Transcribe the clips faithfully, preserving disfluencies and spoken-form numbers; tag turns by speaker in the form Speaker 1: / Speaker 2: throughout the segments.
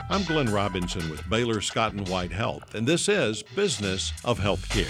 Speaker 1: I'm Glenn Robinson with Baylor Scott and White Health, and this is Business of Healthcare.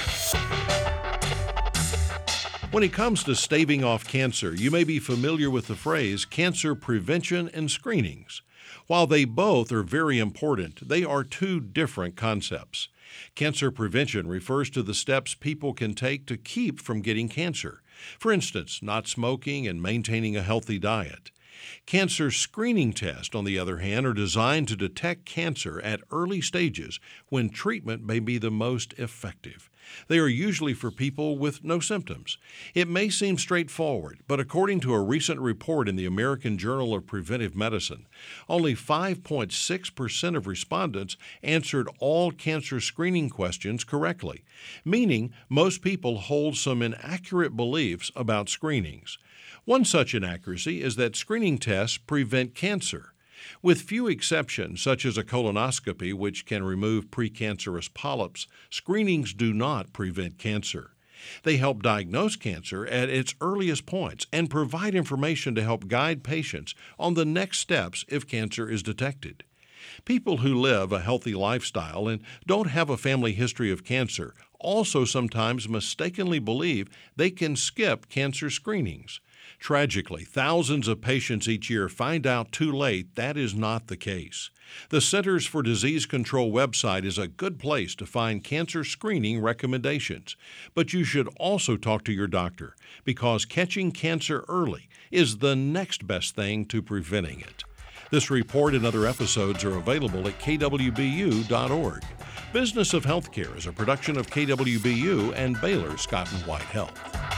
Speaker 1: When it comes to staving off cancer, you may be familiar with the phrase cancer prevention and screenings. While they both are very important, they are two different concepts. Cancer prevention refers to the steps people can take to keep from getting cancer. For instance, not smoking and maintaining a healthy diet. Cancer screening tests, on the other hand, are designed to detect cancer at early stages when treatment may be the most effective. They are usually for people with no symptoms. It may seem straightforward, but according to a recent report in the American Journal of Preventive Medicine, only five point six percent of respondents answered all cancer screening questions correctly, meaning most people hold some inaccurate beliefs about screenings. One such inaccuracy is that screening tests prevent cancer. With few exceptions, such as a colonoscopy, which can remove precancerous polyps, screenings do not prevent cancer. They help diagnose cancer at its earliest points and provide information to help guide patients on the next steps if cancer is detected. People who live a healthy lifestyle and don't have a family history of cancer also sometimes mistakenly believe they can skip cancer screenings. Tragically, thousands of patients each year find out too late that is not the case. The Centers for Disease Control website is a good place to find cancer screening recommendations, but you should also talk to your doctor because catching cancer early is the next best thing to preventing it. This report and other episodes are available at k w b u dot org. Business of Healthcare is a production of K W B U and Baylor Scott and White Health.